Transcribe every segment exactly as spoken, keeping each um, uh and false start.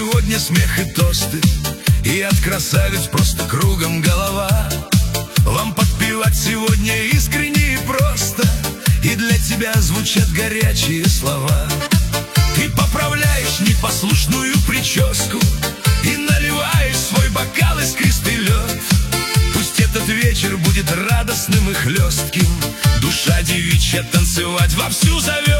сегодня смех и тосты, и от красавиц просто кругом голова. Вам подпевать сегодня искренне и просто, и для тебя звучат горячие слова. Ты поправляешь непослушную прическу и наливаешь свой бокал искристый лед. Пусть этот вечер будет радостным и хлестким, душа девичья танцевать вовсю зовет.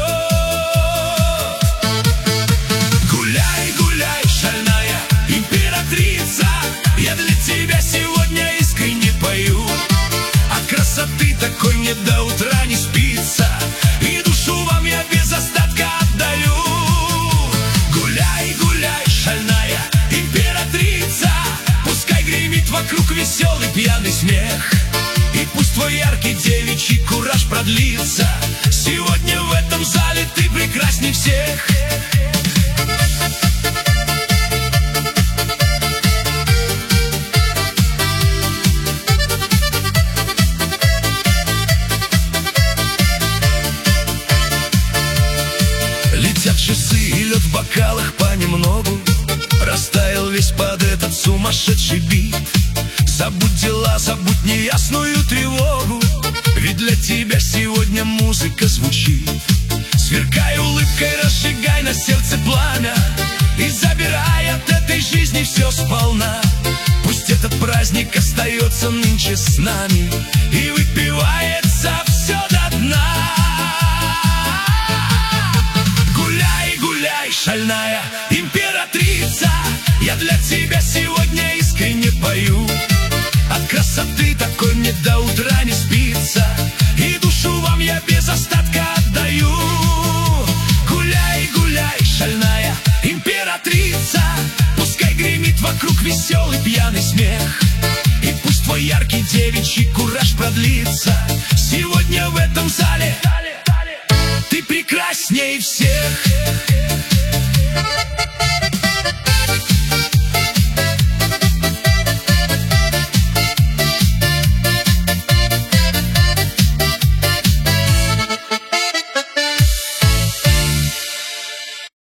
Гуляй, гуляй, шальная императрица, я для тебя сегодня искренне пою. От красоты такой мне до утра не спится, и душу вам я без остатка отдаю. Гуляй, гуляй, шальная императрица, пускай гремит вокруг веселый пьяный смех, и пусть твой яркий девичий кураж продлится. Сегодня в этом зале ты прекрасней всех. Летят часы, и лед в бокалах понемногу растаял весь под этот сумасшедший бит. Забудь дела, забудь неясную тревогу, ведь для тебя сегодня музыка звучит. Сверкай улыбкой, разжигай на сердце пламя, и забирай от этой жизни все сполна. Пусть этот праздник остается нынче с нами и выпивается все до дна. Гуляй, гуляй, шальная императрица, я для тебя сегодня искренне пою. От красоты такой мне до утра не спится, и душу вам я без остатка отдаю. Гуляй, гуляй, шальная императрица, пускай гремит вокруг веселый пьяный смех, и пусть твой яркий девичий кураж продлится. Сегодня в этом зале ты прекрасней всех.